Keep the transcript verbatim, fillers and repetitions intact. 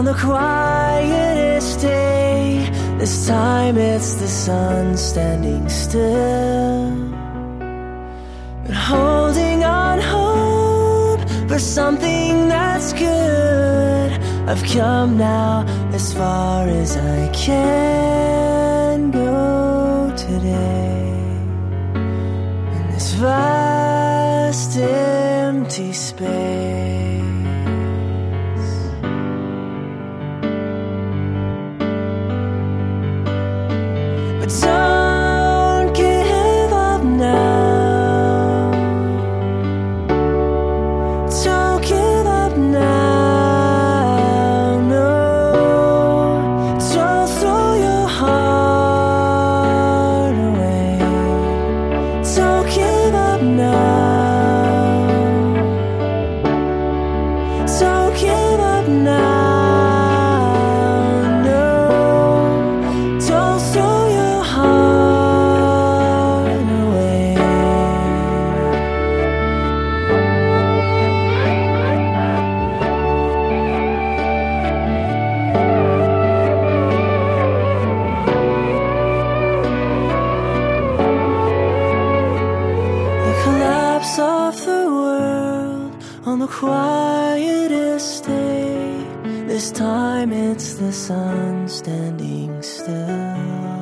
on the quietest day. This time it's the sun standing still, but holding on hope for something that's good. I've come now as far as I can go today, in this vast empty space. But don't give up now. Don't give up now. No, don't throw your heart away. Don't give up now. Don't give up now. Of the world on the quietest day. This time it's the sun standing still.